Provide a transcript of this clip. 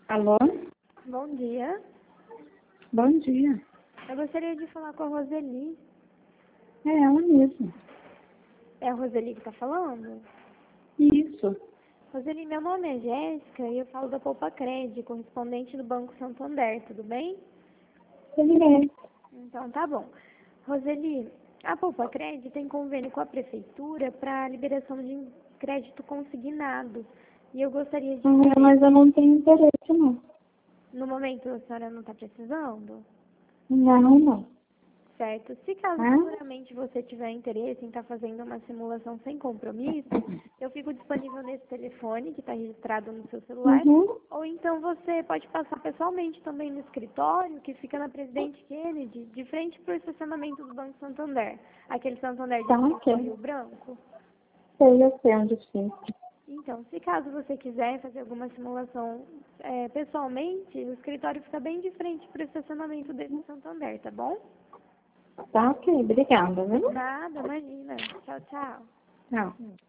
Alô? Bom dia. Bom dia. Eu gostaria de falar com a Roseli. É ela mesma. É a Roseli que está falando? Isso. Roseli, meu nome é Jéssica e eu falo da Poupa Cred, correspondente do Banco Santander, tudo bem? Tudo bem. Então tá bom. Roseli, a Poupa Cred tem convênio com a Prefeitura para liberação de crédito consignado. E eu gostaria de saber, Mas eu não tenho interesse, não. no momento a senhora não está precisando? Não. Certo. Se caso Ah? futuramente você tiver interesse em estar fazendo uma simulação sem compromisso, eu fico disponível nesse telefone que está registrado no seu celular, Uhum. ou então você pode passar pessoalmente também no escritório, que fica na Presidente Kennedy, de frente para o estacionamento do Banco Santander, aquele Santander de Tá, frente ao ok. Rio Branco. Eu sei onde fica. Então, se caso você quiser fazer alguma simulação pessoalmente, o escritório fica bem de frente para o estacionamento desse Santander, tá bom? Tá, ok. Obrigada, viu? Nada, imagina. Tchau, tchau. Tchau.